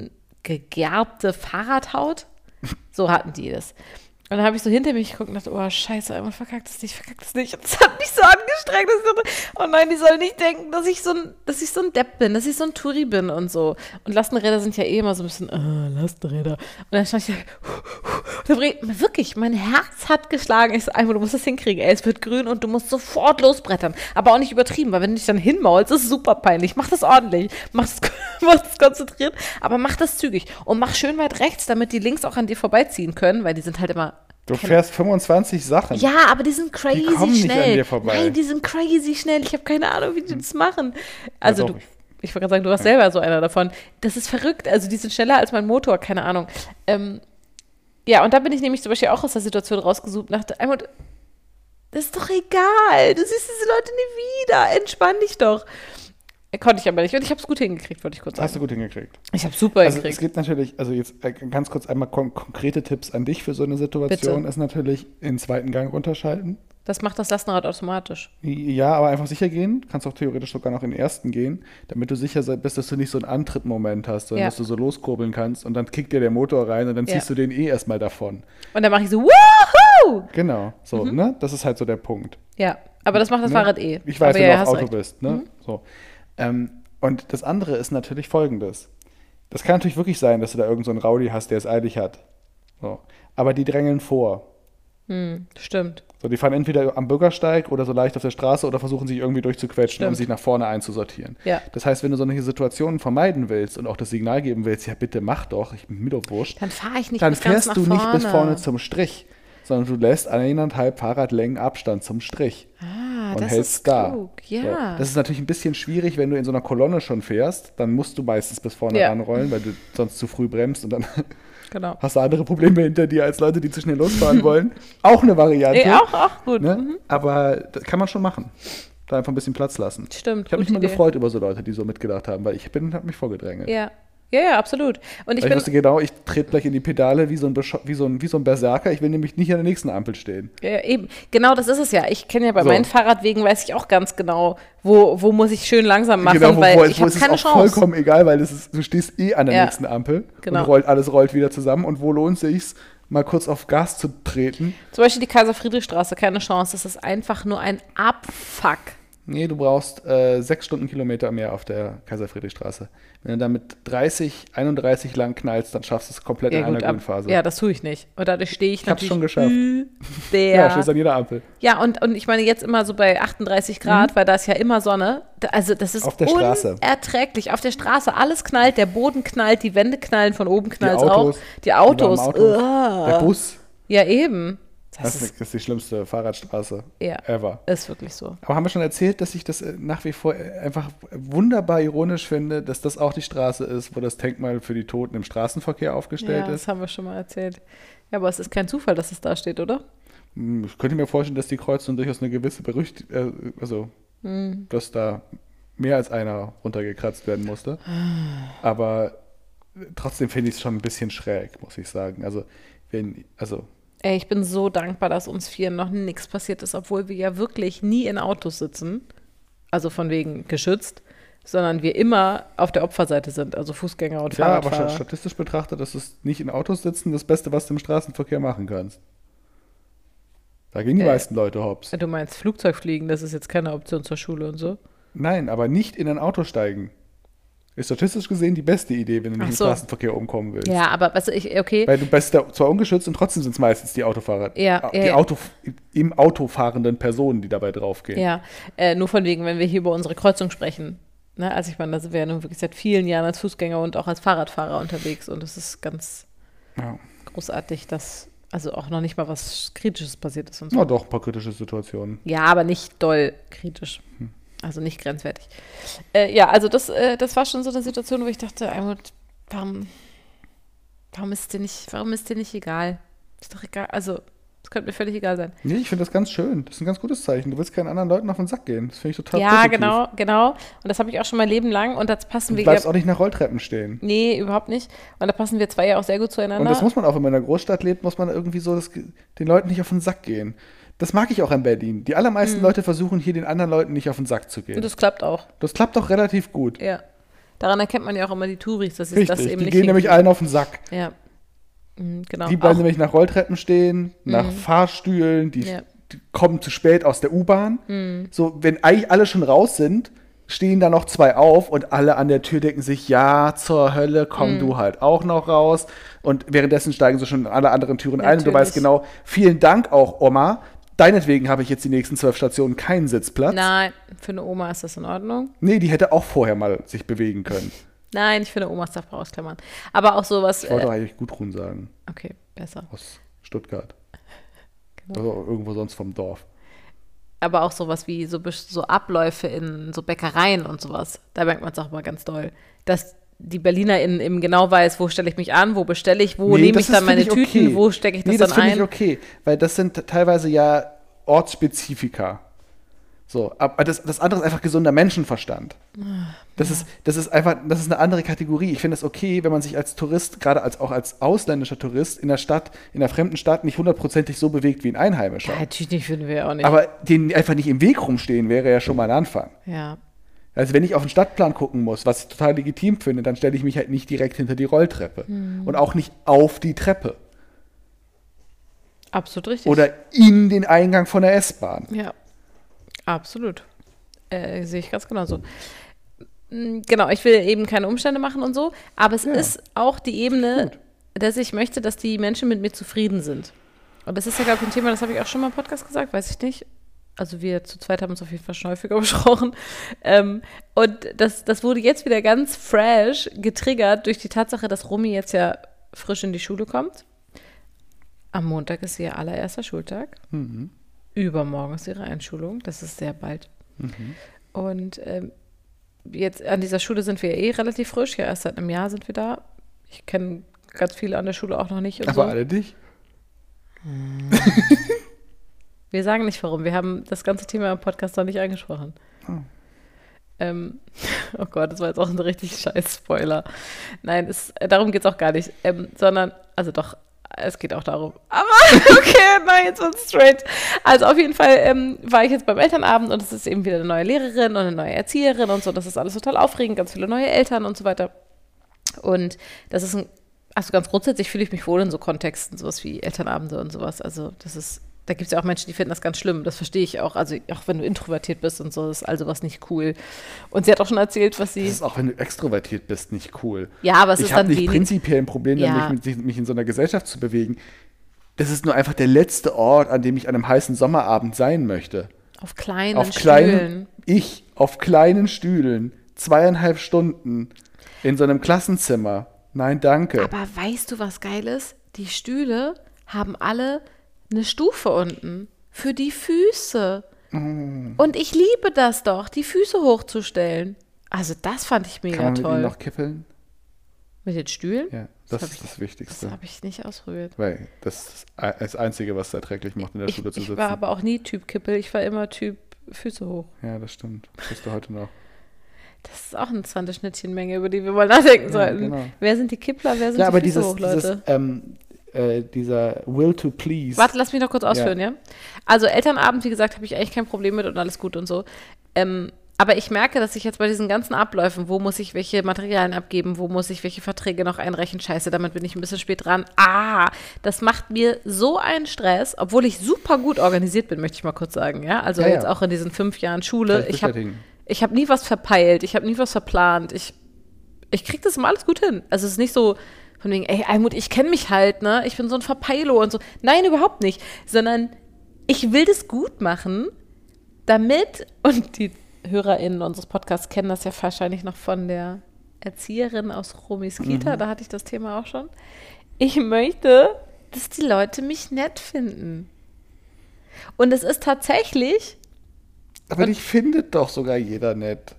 gegerbte Fahrradhaut. So hatten die das. Und dann habe ich so hinter mich geguckt und dachte, oh scheiße, einmal verkackt es nicht, verkackt es nicht. Und das hat mich so angestrengt, dass ich dachte, oh nein, die sollen nicht denken, dass ich so ein, dass ich so ein Depp bin, dass ich so ein Touri bin und so. Und Lastenräder sind ja eh immer so ein bisschen, ah, Lastenräder. Und dann stand ich da, wirklich, mein Herz hat geschlagen. Ich so, einmal, du musst das hinkriegen, ey, es wird grün und du musst sofort losbrettern. Aber auch nicht übertrieben, weil wenn du dich dann hinmaulst, ist es super peinlich. Mach das ordentlich, mach das, mach das konzentriert, aber mach das zügig. Und mach schön weit rechts, damit die links auch an dir vorbeiziehen können, weil die sind halt immer. Du fährst fünfundzwanzig Sachen. Ja, aber die sind crazy die kommen schnell. Nicht an dir vorbei. Nein, die sind crazy schnell. Ich habe keine Ahnung, wie die das machen. Also ja, du, ich wollte gerade sagen, du warst selber so einer davon. Das ist verrückt. Also die sind schneller als mein Motor, keine Ahnung. Ähm, ja, und da bin ich nämlich zum Beispiel auch aus der Situation rausgesucht und dachte, einmal, das ist doch egal. Du siehst diese Leute nie wieder. Entspann dich doch. Konnte ich aber nicht. Und ich habe es gut hingekriegt, wollte ich kurz sagen. Hast du gut hingekriegt. Ich habe super also hingekriegt. Es gibt natürlich, also jetzt ganz kurz einmal kon- konkrete Tipps an dich für so eine Situation. Bitte. Ist natürlich in zweiten Gang runterschalten. Das macht das Lastenrad automatisch. Ja, aber einfach sicher gehen. Kannst auch theoretisch sogar noch in den ersten gehen, damit du sicher bist, dass du nicht so einen Antrittmoment hast, sondern Ja. dass du so loskurbeln kannst und dann kickt dir der Motor rein und dann ziehst Ja. du den eh erstmal davon. Und dann mache ich so, wuhu! Genau, so, Mhm. ne? Das ist halt so der Punkt. Ja, aber das macht das Ne? Fahrrad eh. Ich weiß, aber wenn ja, du auf hast Auto recht. bist, ne? Mhm. So. Ähm, und das andere ist natürlich folgendes. Das kann natürlich wirklich sein, dass du da irgend so einen Rowdy hast, der es eilig hat. So. Aber die drängeln vor. Hm, stimmt. So, die fahren entweder am Bürgersteig oder so leicht auf der Straße oder versuchen sich irgendwie durchzuquetschen, um Stimmt. sich nach vorne einzusortieren. Ja. Das heißt, wenn du solche Situationen vermeiden willst und auch das Signal geben willst, ja bitte mach doch, ich bin mir doch wurscht, Dann fahre ich nicht dann bis ganz fährst nach du vorne. nicht bis vorne zum Strich, sondern du lässt eineinhalb Fahrradlängen Abstand zum Strich. Ah, und das hältst ist da. klug. So. Ja. Das ist natürlich ein bisschen schwierig, wenn du in so einer Kolonne schon fährst, dann musst du meistens bis vorne Ja. ranrollen, weil du sonst zu früh bremst und dann Genau. hast du andere Probleme hinter dir als Leute, die zu schnell losfahren wollen. Auch eine Variante. Ja, auch, auch gut. Ne? Mhm. Aber das kann man schon machen. Da einfach ein bisschen Platz lassen. Stimmt. Ich habe mich gute immer Idee. gefreut über so Leute, die so mitgedacht haben, weil ich bin, habe mich vorgedrängelt. Ja. Ja, ja, absolut. Und ich Weil ich bin. wusste genau, ich trete gleich in die Pedale wie so, ein Bescho- wie, so ein, wie so ein Berserker. Ich will nämlich nicht an der nächsten Ampel stehen. Ja, ja, eben. Genau, das ist es ja. Ich kenne ja bei So. meinen Fahrradwegen, weiß ich auch ganz genau, wo, wo muss ich schön langsam machen, genau, wo, weil wo, ich wo habe ist es keine auch Chance. vollkommen egal, weil das ist, du stehst eh an der Ja. nächsten Ampel Genau. und rollt, alles rollt wieder zusammen. Und wo lohnt sich's, mal kurz auf Gas zu treten? Zum Beispiel die Kaiser-Friedrich-Straße, keine Chance. Das ist einfach nur ein Abfuck. Nee, du brauchst äh, sechs Stundenkilometer mehr auf der Kaiser-Friedrich-Straße. Wenn du da mit dreißig, einunddreißig lang knallst, dann schaffst du es komplett Ja, in gut, einer ab, Grünphase. ja, das tue ich nicht. Und dadurch stehe ich, Ich hab's natürlich schon geschafft. Der, Ja, stehst an jeder Ampel. Ja, und, und ich meine jetzt immer so bei achtunddreißig Grad, weil da ist ja immer Sonne. Da, also das ist Mhm. Auf der Straße. unerträglich. Auf der Straße, alles knallt, der Boden knallt, die Wände knallen, von oben knallt es auch. Autos, Die Autos. Die warmen Autos. Uah. Der Bus. Ja, eben. Das, Das, ist, ist, das ist die schlimmste Fahrradstraße ja, ever. ist wirklich so. Aber haben wir schon erzählt, dass ich das äh, nach wie vor äh, einfach wunderbar ironisch finde, dass das auch die Straße ist, wo das Denkmal für die Toten im Straßenverkehr aufgestellt Ja, das ist? haben wir schon mal erzählt. Ja, aber es ist kein Zufall, dass es da steht, oder? Hm, Ich könnte mir vorstellen, dass die Kreuzung durchaus eine gewisse Berücht, äh, also, Hm. dass da mehr als einer runtergekratzt werden musste. Aber trotzdem finde ich es schon ein bisschen schräg, muss ich sagen. Also, wenn, also Ey, ich bin so dankbar, dass uns Vieren noch nichts passiert ist, obwohl wir ja wirklich nie in Autos sitzen. Also von wegen geschützt, sondern wir immer auf der Opferseite sind, also Fußgänger und ja, aber Fahrradfahrer. sta- statistisch betrachtet, das ist nicht in Autos sitzen das Beste, was du im Straßenverkehr machen kannst. Da gehen die Äh. meisten Leute hops. Du meinst Flugzeugfliegen, das ist jetzt keine Option zur Schule und so? Nein, aber nicht in ein Auto steigen. Ist statistisch gesehen die beste Idee, wenn du nicht Ach im so. Straßenverkehr umkommen willst. Ja, aber weißt du, ich, okay. Weil du bist da zwar ungeschützt und trotzdem sind es meistens die Autofahrer, Ja, die ja, ja. Auto, im Auto fahrenden Personen, die dabei draufgehen. Ja, äh, nur von wegen, wenn wir hier über unsere Kreuzung sprechen. Ne? Also ich meine, da sind wir ja nun wirklich seit vielen Jahren als Fußgänger und auch als Fahrradfahrer unterwegs und es ist ganz Ja. großartig, dass also auch noch nicht mal was Kritisches passiert ist und so. Na doch, ein paar kritische Situationen. Ja, aber nicht doll kritisch. Also nicht grenzwertig. Äh, ja, also das, äh, das war schon so eine Situation, wo ich dachte, Almut, warum, warum ist dir nicht, warum ist dir nicht egal? Ist doch egal, also es könnte mir völlig egal sein. Nee, ich finde das ganz schön. Das ist ein ganz gutes Zeichen. Du willst keinen anderen Leuten auf den Sack gehen. Das finde ich total Ja, positiv. genau, genau. Und das habe ich auch schon mein Leben lang und das passen Du wir bleibst ja, auch nicht nach Rolltreppen stehen. nee, überhaupt nicht. Und da passen wir zwei ja auch sehr gut zueinander. Und das muss man auch, wenn man in einer Großstadt lebt, muss man irgendwie so das, den Leuten nicht auf den Sack gehen. Das mag ich auch an Berlin. Die allermeisten Leute versuchen hier den anderen Leuten nicht auf den Sack zu gehen. und das klappt auch. Das klappt doch relativ gut. Ja. Daran erkennt man ja auch immer die Touris, dass sie Richtig, das eben die nicht gehen nämlich hinkriegen. allen auf den Sack. Ja, mhm, genau. Die bleiben Auch- nämlich nach Rolltreppen stehen, nach Fahrstühlen, die, Ja. die kommen zu spät aus der U-Bahn. So, wenn eigentlich alle schon raus sind, stehen da noch zwei auf und alle an der Tür denken sich, ja, zur Hölle, komm du halt auch noch raus. Und währenddessen steigen sie schon in alle anderen Türen ein. Und du Natürlich. weißt genau, vielen Dank auch, Oma. Deinetwegen habe ich jetzt die nächsten zwölf Stationen keinen Sitzplatz. Nein, für eine Oma ist das in Ordnung. Nee, die hätte auch vorher mal sich bewegen können. Nein, ich finde, Omas darf man ausklammern. Aber auch sowas. Ich wollte Äh, doch eigentlich Gudrun sagen, okay, besser. aus Stuttgart. Genau. Also irgendwo sonst vom Dorf. Aber auch sowas wie so, bes- so Abläufe in so Bäckereien und sowas. Da merkt man es auch mal ganz doll. Dass die BerlinerInnen eben genau weiß, wo stelle ich mich an, wo bestelle ich, wo Nee, nehme das ich dann ist, meine find ich, Tüten, okay. wo stecke ich das nee, dann das finde ein. ich okay, weil das sind teilweise ja Ortsspezifika. So, aber das, das andere ist einfach gesunder Menschenverstand. Das ist, das ist einfach, das ist eine andere Kategorie. Ich finde es okay, wenn man sich als Tourist, gerade als auch als ausländischer Tourist in der Stadt, in einer fremden Stadt nicht hundertprozentig so bewegt wie ein Einheimischer. Ja, natürlich nicht, finden wir auch nicht. Aber denen einfach nicht im Weg rumstehen, wäre ja schon mal ein Anfang. ja. Also wenn ich auf den Stadtplan gucken muss, was ich total legitim finde, dann stelle ich mich halt nicht direkt hinter die Rolltreppe. Und auch nicht auf die Treppe. Absolut richtig. Oder in den Eingang von der S-Bahn. Ja, absolut. Äh, sehe ich ganz genauso. Mm, Genau, ich will eben keine Umstände machen und so, aber es Ja. ist auch die Ebene, Gut. dass ich möchte, dass die Menschen mit mir zufrieden sind. Und das ist ja, glaube ich, ein Thema, das habe ich auch schon mal im Podcast gesagt, weiß ich nicht. Also wir zu zweit haben uns auf jeden Fall schon häufiger besprochen. Ähm, und das, das wurde jetzt wieder ganz fresh getriggert durch die Tatsache, dass Romy jetzt ja frisch in die Schule kommt. Am Montag ist ihr allererster Schultag. Mhm. Übermorgen ist ihre Einschulung. Das ist sehr bald. Und ähm, jetzt an dieser Schule sind wir eh relativ frisch. Ja, erst seit einem Jahr sind wir da. Ich kenne ganz viele an der Schule auch noch nicht. Und Aber so. alle dich? Wir sagen nicht warum. Wir haben das ganze Thema im Podcast noch nicht angesprochen. Oh. Ähm, oh Gott, das war jetzt auch ein richtig scheiß Spoiler. Nein, es, äh, darum geht es auch gar nicht. Ähm, sondern, also doch, es geht auch darum. Aber okay, nein, jetzt wird's straight. Also auf jeden Fall ähm, war ich jetzt beim Elternabend und es ist eben wieder eine neue Lehrerin und eine neue Erzieherin und so. Das ist alles total aufregend, ganz viele neue Eltern und so weiter. Und das ist ein, also ganz grundsätzlich fühle ich mich wohl in so Kontexten, sowas wie Elternabende und sowas. Also das ist, da gibt es ja auch Menschen, die finden das ganz schlimm. Das verstehe ich auch. Also auch wenn du introvertiert bist und so, ist all sowas nicht cool. Und sie hat auch schon erzählt, was sie. Das ist auch, wenn du extrovertiert bist, nicht cool. Ja, aber es ich ist habe dann nicht wenig. prinzipiell ein Problem Ja. damit, mich, mich in so einer Gesellschaft zu bewegen. Das ist nur einfach der letzte Ort, an dem ich an einem heißen Sommerabend sein möchte. Auf kleinen Auf Stühlen. kleinen, ich auf kleinen Stühlen, zweieinhalb Stunden in so einem Klassenzimmer. Nein, danke. Aber weißt du, was geil ist? Die Stühle haben alle eine Stufe unten für die Füße. Mm. Und ich liebe das doch, die Füße hochzustellen. Also das fand ich mega Kann man mit toll. ihnen noch kippeln? Mit den Stühlen? Ja, Das das, hab ist ich- das Das Wichtigste. habe ich nicht ausprobiert. Weil das ist das Einzige, was es erträglich macht, in der Ich, Schule zu ich sitzen. war aber auch nie Typ Kippel, ich war immer Typ Füße hoch. Ja, das stimmt. Bist du heute noch. Das ist auch eine interessante Schnittchenmenge, über die wir mal nachdenken Ja, sollten. genau. Wer sind die Kippler, wer sind Ja, die aber Füße dieses, hoch, Leute? dieses ähm, äh, dieser Will to Please. Warte, lass mich noch kurz ausführen, ja? Also Elternabend, wie gesagt, habe ich eigentlich kein Problem mit und alles gut und so. Ähm, aber ich merke, dass ich jetzt bei diesen ganzen Abläufen, wo muss ich welche Materialien abgeben, wo muss ich welche Verträge noch einreichen, scheiße, damit bin ich ein bisschen spät dran. Ah, das macht mir so einen Stress, obwohl ich super gut organisiert bin, möchte ich mal kurz sagen, ja? Also Ja, ja. jetzt auch in diesen fünf Jahren Kann Schule. ich Ich habe bestätigen. ich hab nie was verpeilt, ich habe nie was verplant. Ich, ich krieg das immer alles gut hin. Also es ist nicht so von wegen, ey, Almut, ich kenne mich halt, ne? Ich bin so ein Verpeilo und so. Nein, überhaupt nicht. Sondern ich will das gut machen, damit, und die HörerInnen unseres Podcasts kennen das ja wahrscheinlich noch von der Erzieherin aus Romys Kita, da hatte ich das Thema auch schon. Ich möchte, dass die Leute mich nett finden. Und es ist tatsächlich, Aber dich findet doch sogar jeder nett.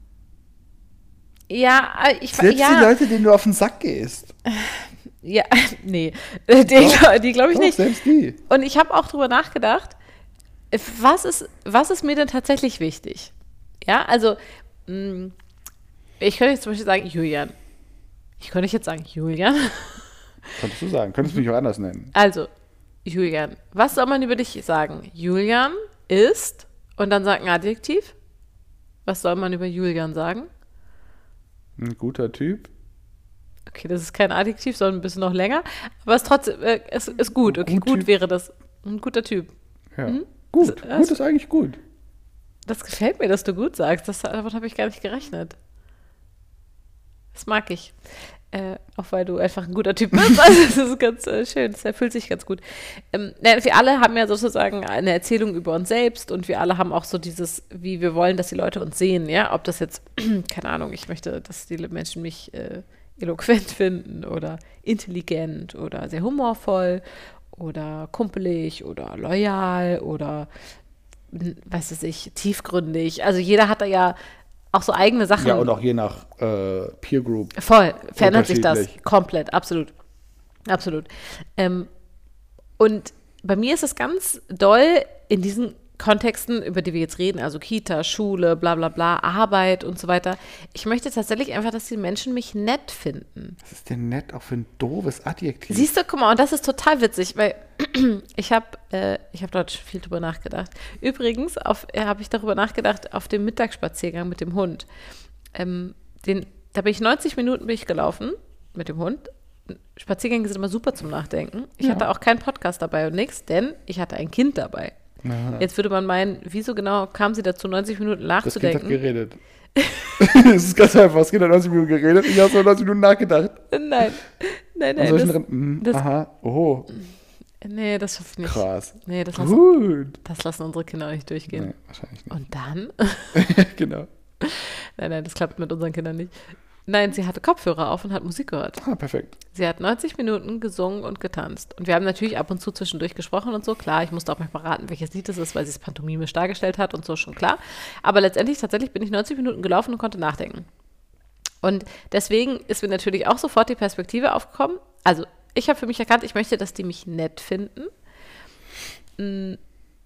ja, ich Selbst ja, die Leute, denen du auf den Sack gehst. ja, nee, die, die glaube ich Doch, nicht. selbst die. Und ich habe auch drüber nachgedacht, was ist, was ist mir denn tatsächlich wichtig? Ja, also, mh, ich könnte jetzt zum Beispiel sagen, Julian. Ich könnte jetzt sagen, Julian. Könntest du sagen. Könntest du mich auch anders nennen. Also, Julian, was soll man über dich sagen? Julian ist, und dann sagt ein Adjektiv. Was soll man über Julian sagen? Ein guter Typ. Okay, das ist kein Adjektiv, sondern ein bisschen noch länger. Aber es ist trotzdem, äh, es ist gut. Okay, Gut gut Typ. wäre das. Ein guter Typ. Ja. Mhm. Gut, Das- gut ist eigentlich gut. Das gefällt mir, dass du gut sagst. Das, damit habe ich gar nicht gerechnet. Das mag ich. Äh, auch weil du einfach ein guter Typ bist. Also das ist ganz äh, schön. Das fühlt sich ganz gut. Ähm, na, wir alle haben ja sozusagen eine Erzählung über uns selbst und wir alle haben auch so dieses, wie wir wollen, dass die Leute uns sehen. Ja, ob das jetzt, keine Ahnung, ich möchte, dass die Menschen mich äh, eloquent finden oder intelligent oder sehr humorvoll oder kumpelig oder loyal oder, was weiß ich, tiefgründig. Also jeder hat da ja auch so eigene Sachen. Ja, und auch je nach äh, Peer Group. Voll, verändert sich das Unterschiedlich. komplett, absolut. Absolut. Ähm, und bei mir ist es ganz doll in diesen Kontexten, über die wir jetzt reden, also Kita, Schule, bla bla bla, Arbeit und so weiter. Ich möchte tatsächlich einfach, dass die Menschen mich nett finden. Was ist denn nett auch für ein doofes Adjektiv? Siehst du, guck mal, und das ist total witzig, weil ich habe äh, ich hab dort viel drüber nachgedacht. Übrigens auf, äh, habe ich darüber nachgedacht auf dem Mittagsspaziergang mit dem Hund. Ähm, den, da bin ich neunzig Minuten bin ich gelaufen mit dem Hund. Spaziergänge sind immer super zum Nachdenken. Ich Ja. hatte auch keinen Podcast dabei und nichts, denn ich hatte ein Kind dabei. Aha. Jetzt würde man meinen, wieso genau kam sie dazu, neunzig Minuten Das Kind hat nachzudenken? geredet. Es ist ganz einfach. Das Kind hat neunzig Minuten geredet. Ich habe so neunzig Minuten nachgedacht. Nein, nein, nein. Und so Das, drin, mhm, das- aha, oh, nee, das schaffe ich nicht. krass. Nee, das lassen, Gut. das lassen unsere Kinder nicht durchgehen. Nee, wahrscheinlich nicht. Und dann? Genau. Nein, nein, das klappt mit unseren Kindern nicht. Nein, sie hatte Kopfhörer auf und hat Musik gehört. Ah, perfekt. Sie hat neunzig Minuten gesungen und getanzt. Und wir haben natürlich ab und zu zwischendurch gesprochen und so. Klar, ich musste auch manchmal raten, welches Lied es ist, weil sie es pantomimisch dargestellt hat und so, schon klar. Aber letztendlich, tatsächlich bin ich neunzig Minuten gelaufen und konnte nachdenken. Und deswegen ist mir natürlich auch sofort die Perspektive aufgekommen. Also, ich habe für mich erkannt, ich möchte, dass die mich nett finden. Und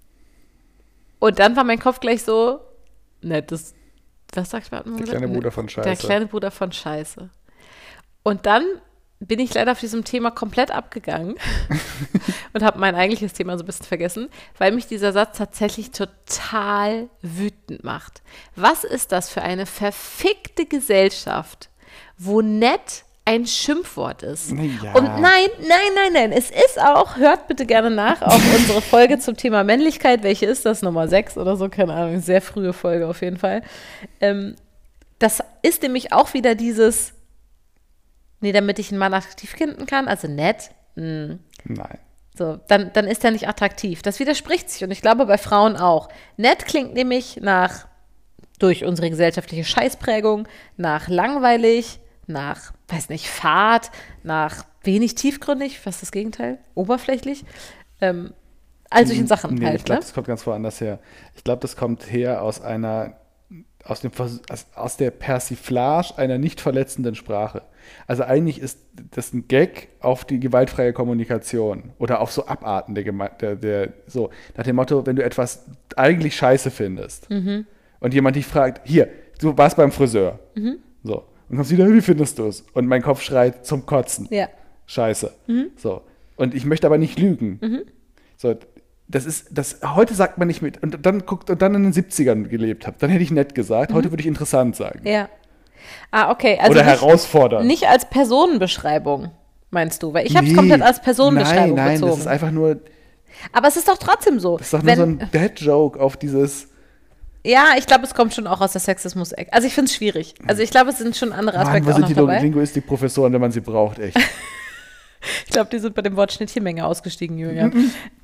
dann war mein Kopf gleich so, nett, das was sagt man? Der kleine Bruder von Scheiße. Der kleine Bruder von Scheiße. Und dann bin ich leider auf diesem Thema komplett abgegangen und habe mein eigentliches Thema so ein bisschen vergessen, weil mich dieser Satz tatsächlich total wütend macht. Was ist das für eine verfickte Gesellschaft, wo nett ein Schimpfwort ist? Na ja. Und nein, nein, nein, nein, es ist auch, hört bitte gerne nach, auf unsere Folge zum Thema Männlichkeit, welche ist das, Nummer sechs oder so, keine Ahnung, sehr frühe Folge auf jeden Fall. Ähm, das ist nämlich auch wieder dieses, nee, damit ich einen Mann attraktiv finden kann, also nett, mh, Nein. so, dann, dann ist er nicht attraktiv. Das widerspricht sich und ich glaube bei Frauen auch. Nett klingt nämlich nach, durch unsere gesellschaftliche Scheißprägung, nach langweilig, nach, weiß nicht, fad, nach wenig tiefgründig, was ist das Gegenteil? Oberflächlich. Ähm, all solchen Sachen Nee, halt, ich glaube, ne? das kommt ganz woanders her. Ich glaube, das kommt her aus einer, aus, dem, Vers- aus, aus der Persiflage einer nicht verletzenden Sprache. Also eigentlich ist das ein Gag auf die gewaltfreie Kommunikation oder auf so Abarten der, Geme- der, der so nach dem Motto, wenn du etwas eigentlich scheiße findest Mhm. und jemand dich fragt, hier, du warst beim Friseur, Mhm. so, und kommst wieder, wie findest du es? Und mein Kopf schreit zum Kotzen. Ja. Scheiße. Mhm. So. Und ich möchte aber nicht lügen. Mhm. So, das ist, das, heute sagt man nicht mit, und dann guckt, und dann in den siebzigern gelebt habe, dann hätte ich nett gesagt, heute würde ich interessant sagen. Ja. Ah, okay. Also Oder nicht, herausfordern. nicht als Personenbeschreibung, meinst du? Weil ich habe es Nee. komplett als Personenbeschreibung Nein, nein, bezogen. das ist einfach nur, Aber es ist doch trotzdem so. das ist doch nur wenn, so ein Dad-Joke auf dieses, ja, ich glaube, es kommt schon auch aus der Sexismus-Ecke. Also ich finde es schwierig. Also ich glaube, es sind schon andere Mann, Aspekte wo auch sind noch die dabei. Linguistik-Professoren, wenn man sie braucht, echt. Ich glaube, die sind bei dem Wort Schnittchenmenge ausgestiegen, Julian.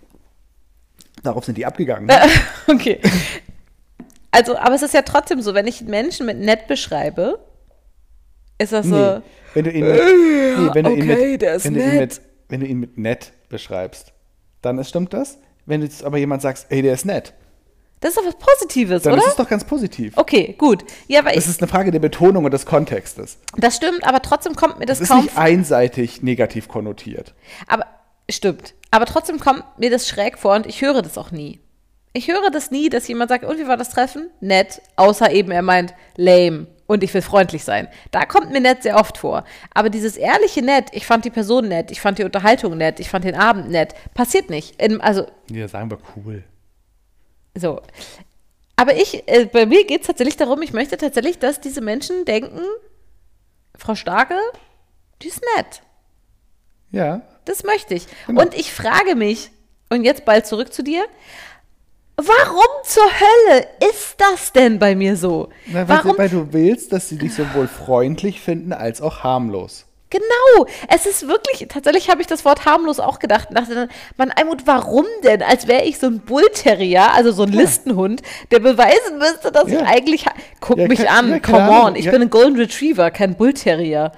Darauf sind die abgegangen. Okay. Also, aber es ist ja trotzdem so, wenn ich Menschen mit nett beschreibe, ist das so, Nee, wenn du ihn mit, nee, wenn du ihn okay, mit, der ist wenn du ihn nett. mit, wenn du ihn mit nett beschreibst, dann ist, stimmt das. Wenn du jetzt aber jemand sagst, ey, der ist nett, das ist doch was Positives, dann oder? ist es doch ganz positiv. Okay, gut. Ja, aber ich, Das ist eine Frage der Betonung und des Kontextes. das stimmt, aber trotzdem kommt mir das, Das ist kaum nicht einseitig negativ konnotiert. Aber stimmt. Aber trotzdem kommt mir das schräg vor und ich höre das auch nie. Ich höre das nie, dass jemand sagt, und wie war das Treffen? Nett. Außer eben er meint lame und ich will freundlich sein. Da kommt mir nett sehr oft vor. Aber dieses ehrliche nett, ich fand die Person nett, ich fand die Unterhaltung nett, ich fand den Abend nett, passiert nicht. In, also Ja, sagen wir cool. so. Aber ich, äh, bei mir geht es tatsächlich darum, ich möchte tatsächlich, dass diese Menschen denken, Frau Starke, die ist nett. Ja. Das möchte ich. Genau. Und ich frage mich, und jetzt bald zurück zu dir, warum zur Hölle ist das denn bei mir so? Na, weil, Warum? du, weil du willst, dass sie dich sowohl freundlich finden, als auch harmlos. Genau, es ist wirklich, tatsächlich habe ich das Wort harmlos auch gedacht. Und dachte dann, Mann, Almut, warum denn? Als wäre ich so ein Bullterrier, also so ein Ja. Listenhund, der beweisen müsste, dass Ja. ich eigentlich, ha- guck Ja, mich keine- an, ja, keine come on, Ahnung, ich ja. bin ein Golden Retriever, kein Bullterrier.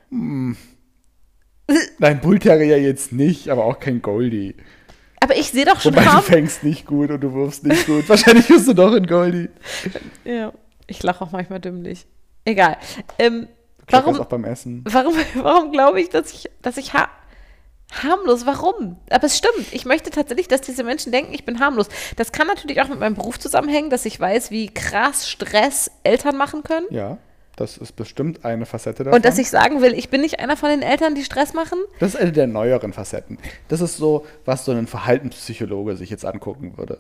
Nein, Bullterrier jetzt nicht, aber auch kein Goldie. Aber ich sehe doch schon Wobei du harm. fängst nicht gut und du wirfst nicht gut. Wahrscheinlich wirst du doch ein Goldie. Ja, ich lache auch manchmal dümmlich. Egal. Ähm, Warum? warum, Auch beim Essen. warum, warum glaube ich, dass ich, dass ich ha harmlos, warum? Aber es stimmt, ich möchte tatsächlich, dass diese Menschen denken, ich bin harmlos. Das kann natürlich auch mit meinem Beruf zusammenhängen, dass ich weiß, wie krass Stress Eltern machen können. Ja, das ist bestimmt eine Facette davon. Und dass ich sagen will, ich bin nicht einer von den Eltern, die Stress machen. Das ist eine der neueren Facetten. Das ist so, was so ein Verhaltenspsychologe sich jetzt angucken würde.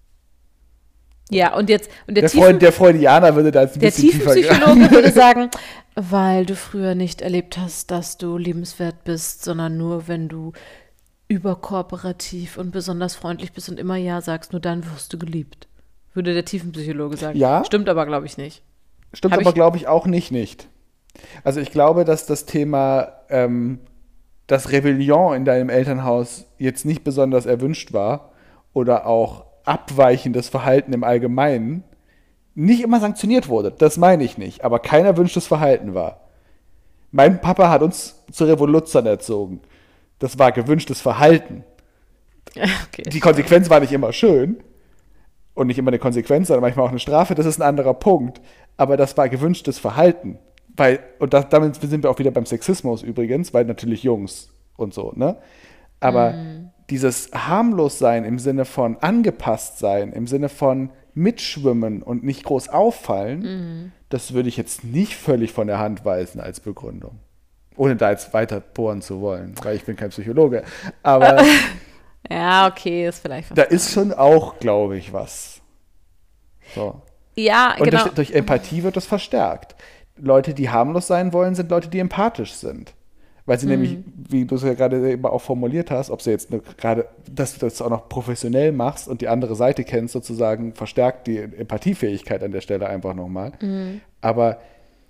Ja, und jetzt, und der, Der, Tiefen, Freund, der Freudianer würde da jetzt ein der bisschen tiefer Tiefenpsychologe graben. würde sagen, weil du früher nicht erlebt hast, dass du liebenswert bist, sondern nur, wenn du überkooperativ und besonders freundlich bist und immer Ja sagst, nur dann wirst du geliebt. Würde der Tiefenpsychologe sagen. Ja. Stimmt aber, glaube ich, nicht. Stimmt Hab aber, ich- glaube ich, auch nicht nicht. Also ich glaube, dass das Thema, ähm, das Rebellion in deinem Elternhaus jetzt nicht besonders erwünscht war oder auch abweichendes Verhalten im Allgemeinen nicht immer sanktioniert wurde. Das meine ich nicht, aber kein erwünschtes Verhalten war. Mein Papa hat uns zu Revoluzern erzogen. Das war gewünschtes Verhalten. Okay. Die Konsequenz war nicht immer schön und nicht immer eine Konsequenz, sondern manchmal auch eine Strafe. Das ist ein anderer Punkt. Aber das war gewünschtes Verhalten. Weil, und das, damit sind wir auch wieder beim Sexismus übrigens, weil natürlich Jungs und so, ne? Aber Mhm. dieses Harmlossein im Sinne von angepasst sein, im Sinne von mitschwimmen und nicht groß auffallen, Mhm. das würde ich jetzt nicht völlig von der Hand weisen als Begründung. Ohne da jetzt weiter bohren zu wollen, weil ich bin kein Psychologe. Aber Ja, okay, ist vielleicht was. da ist schon auch, glaube ich, was. So. Ja, Und genau. durch, durch Empathie wird das verstärkt. Leute, die harmlos sein wollen, sind Leute, die empathisch sind. Weil sie Mhm. nämlich, wie du es ja gerade eben auch formuliert hast, ob sie jetzt eine, gerade, dass du das auch noch professionell machst und die andere Seite kennst, sozusagen, verstärkt die Empathiefähigkeit an der Stelle einfach nochmal. Mhm. Aber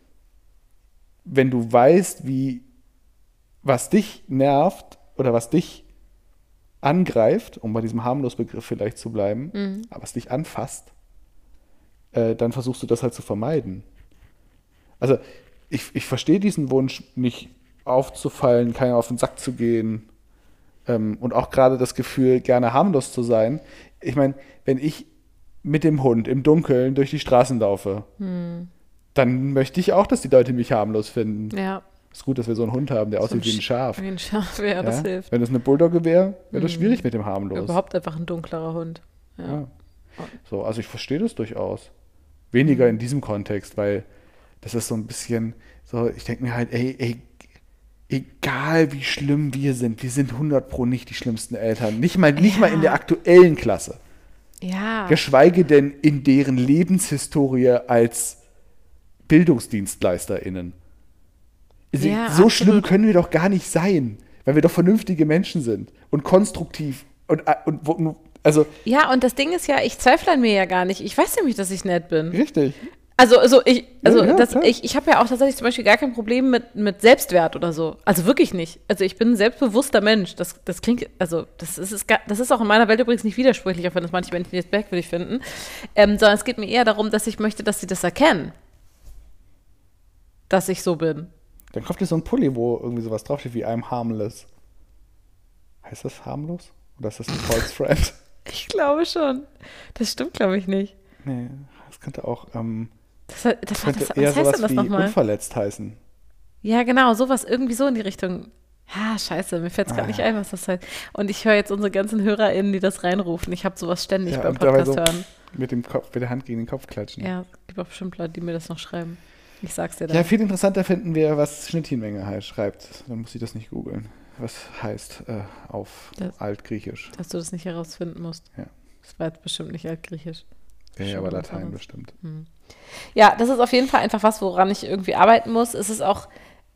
wenn du weißt, wie, was dich nervt oder was dich angreift, um bei diesem harmlos Begriff vielleicht zu bleiben, Mhm. aber was dich anfasst, äh, dann versuchst du das halt zu vermeiden. Also ich, ich verstehe diesen Wunsch, nicht aufzufallen, keiner auf den Sack zu gehen ähm, und auch gerade das Gefühl, gerne harmlos zu sein. Ich meine, wenn ich mit dem Hund im Dunkeln durch die Straßen laufe, dann möchte ich auch, dass die Leute mich harmlos finden. Ja, Ist gut, dass wir so einen Hund haben, der aussieht wie ein Schaf. wie ein Schaf, ja, das Ja? hilft. Wenn das eine Bulldogge wäre, wäre das schwierig mit dem harmlos. Überhaupt einfach ein dunklerer Hund. Ja. Ja. So, also ich verstehe das durchaus. Weniger in diesem Kontext, weil das ist so ein bisschen so, ich denke mir halt, ey, ey, egal wie schlimm wir sind, wir sind hundert Pro nicht die schlimmsten Eltern. Nicht mal, nicht Ja. mal in der aktuellen Klasse. Ja. Geschweige denn in deren Lebenshistorie als BildungsdienstleisterInnen. Sie, Ja, so schlimm absolut. können wir doch gar nicht sein, weil wir doch vernünftige Menschen sind und konstruktiv und, und, und also Ja, und das Ding ist ja, ich zweifle an mir ja gar nicht. Ich weiß nämlich, dass ich nett bin. richtig. Also, also ich, also Ja, ja, das, klar. ich, ich habe ja auch tatsächlich zum Beispiel gar kein Problem mit, mit Selbstwert oder so. Also wirklich nicht. Also ich bin ein selbstbewusster Mensch. Das, das klingt, also das ist, ist, gar- das ist auch in meiner Welt übrigens nicht widersprüchlich, auch wenn das manche Menschen jetzt merkwürdig finden. Ähm, sondern es geht mir eher darum, dass ich möchte, dass sie das erkennen. Dass ich so bin. Dann kauft ihr so ein Pulli, wo irgendwie sowas draufsteht wie I'm harmless. Heißt das harmlos? Oder ist das ein false friend? Ich glaube schon. Das stimmt, glaube ich, nicht. Nee, das könnte auch, ähm, Das, das, das, könnte was eher heißt denn sowas das wie nochmal? unverletzt heißen. Ja, genau, sowas, irgendwie so in die Richtung. Ja, scheiße, mir fällt es gerade Ah. nicht ein, was das heißt. Und ich höre jetzt unsere ganzen HörerInnen, die das reinrufen. Ich habe sowas ständig Ja, beim und dabei Podcast so hören. mit dem Kopf, mit der Hand gegen den Kopf klatschen. Ja, es gibt auch bestimmt Leute, die mir das noch schreiben. Ich sag's dir dann. Ja, viel interessanter finden wir, was Schnittchenmenge heißt, schreibt. Dann muss ich das nicht googeln. Was heißt äh, auf Das- Altgriechisch? Dass du das nicht herausfinden musst. Ja. Das war jetzt bestimmt nicht altgriechisch. Ja, ja, Schon aber was Latein anderes. bestimmt. Ja, das ist auf jeden Fall einfach was, woran ich irgendwie arbeiten muss. Es ist auch,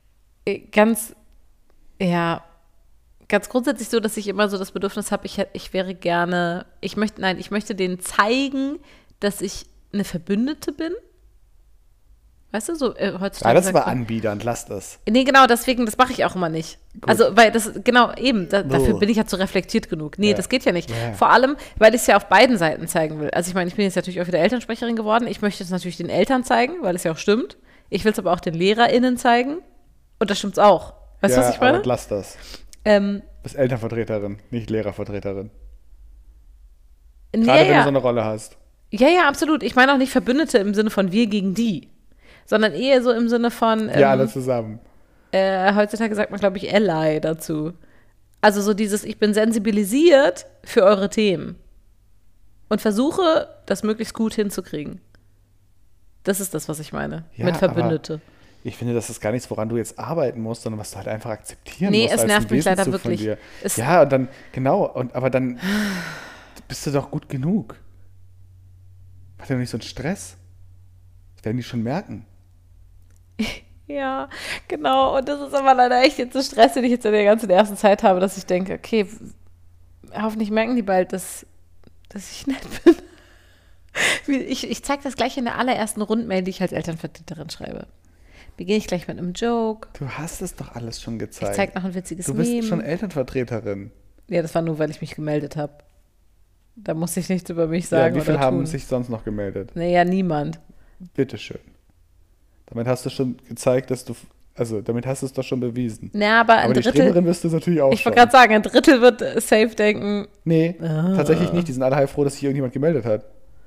ganz, ja, ganz grundsätzlich so, dass ich immer so das Bedürfnis habe, ich, ich wäre gerne, ich möchte, nein, ich möchte denen zeigen, dass ich eine Verbündete bin. Weißt du, so äh, heutzutage. Ja, das sagt war man- anbiedernd, lass das. Nee, genau, deswegen, das mache ich auch immer nicht. Gut. Also, weil das, genau, eben, da, dafür Oh. bin ich ja zu reflektiert genug. Nee, Ja. das geht ja nicht. Ja. Vor allem, weil ich es ja auf beiden Seiten zeigen will. Also, ich meine, ich bin jetzt natürlich auch wieder Elternsprecherin geworden. Ich möchte es natürlich den Eltern zeigen, weil es ja auch stimmt. Ich will es aber auch den LehrerInnen zeigen. Und das stimmt's auch. Weißt du, ja, was ich meine? aber lass das. Ähm, Du bist Elternvertreterin, nicht Lehrervertreterin. ja, Gerade wenn du ja. so eine Rolle hast. ja, ja, absolut. Ich meine auch nicht Verbündete im Sinne von wir gegen die, sondern eher so im Sinne von, ähm, Ja, alle zusammen. äh, heutzutage sagt man, glaube ich, Ally dazu. Also so dieses, ich bin sensibilisiert für eure Themen und versuche, das möglichst gut hinzukriegen. Das ist das, was ich meine Ja, mit Verbündete. Ich finde, das ist gar nichts, woran du jetzt arbeiten musst, sondern was du halt einfach akzeptieren Nee, musst. es als nervt ein mich leider Wesenszug von wirklich. dir. Es- Ja, und dann, genau, und, aber dann bist du doch gut genug. Mach dir doch nicht so einen Stress. Das werden die schon merken. Ja, genau. Und das ist aber leider echt jetzt so Stress, den ich jetzt in der ganzen ersten Zeit habe, dass ich denke, okay, hoffentlich merken die bald, dass, dass ich nett bin. Wie- Ich, ich zeige das gleich in der allerersten Rundmail, die ich als Elternvertreterin schreibe. Beginne ich gleich mit einem Joke. Du hast es doch alles schon Ich gezeigt. zeige noch ein witziges du bist Meme. schon Elternvertreterin. Ja, das war nur, weil ich mich gemeldet habe. Da musste ich nichts über mich Ja, sagen wie viele oder haben tun. sich sonst noch gemeldet? Naja, niemand. Bitteschön. Damit hast du schon gezeigt, dass du, also damit hast du es doch schon bewiesen. Na, aber ein Aber die Drittel, Streberin wirst du es natürlich auch ich schon. wollte gerade sagen, ein Drittel wird äh, safe denken, Nee, Ah. tatsächlich nicht. Die sind alle heilfroh, dass sich irgendjemand gemeldet hat.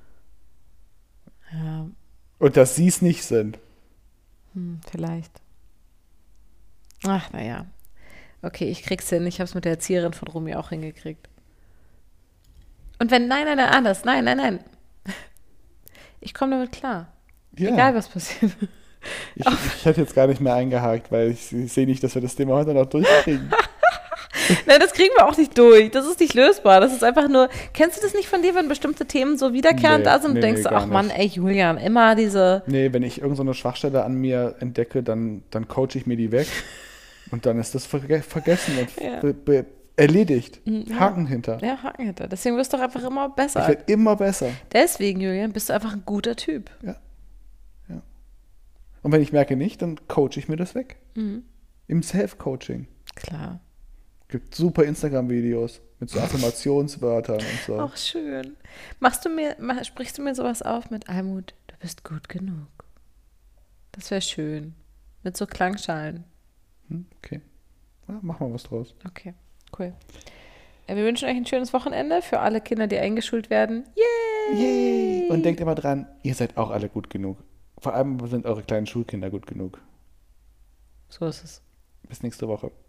ja, Und dass sie es nicht sind. hm, vielleicht. Ach, naja. Okay, ich krieg's hin. Ich habe es mit der Erzieherin von Romy auch hingekriegt. Und wenn, nein, nein, nein, anders. Nein, nein, nein. Ich komme damit klar. Ja. Egal, was passiert. Ich, ich hätte jetzt gar nicht mehr eingehakt, weil ich, ich sehe nicht, dass wir das Thema heute noch durchkriegen. Nein, das kriegen wir auch nicht durch. Das ist nicht lösbar. Das ist einfach nur, kennst du das nicht von dir, wenn bestimmte Themen so wiederkehrend Nee, da sind und nee, denkst nee, du, gar ach Mann, nicht. ey, Julian, immer diese, Nee, wenn ich irgend so eine Schwachstelle an mir entdecke, dann, dann coache ich mir die weg. Und dann ist das verge vergessen und Ja. be be erledigt. Ja. Haken hinter. ja, Haken hinter. Deswegen wirst du doch einfach immer Ich besser. werde immer besser. Deswegen, Julian, bist du einfach ein guter Typ. Und wenn ich merke nicht, dann coache ich mir das weg. Mhm. Im Self-Coaching. Klar. Gibt super Instagram-Videos mit so Affirmationswörtern und so. Auch schön. Machst du mir, mach, sprichst du mir sowas auf mit Almut, du bist gut genug. Das wäre schön. Mit so Klangschalen. Hm, okay. Ja, machen wir was draus. Okay, cool. Ja, wir wünschen euch ein schönes Wochenende für alle Kinder, die eingeschult werden. Yay! Yay! Und denkt immer dran, ihr seid auch alle gut genug. Vor allem sind eure kleinen Schulkinder gut genug. So ist es. Bis nächste Woche.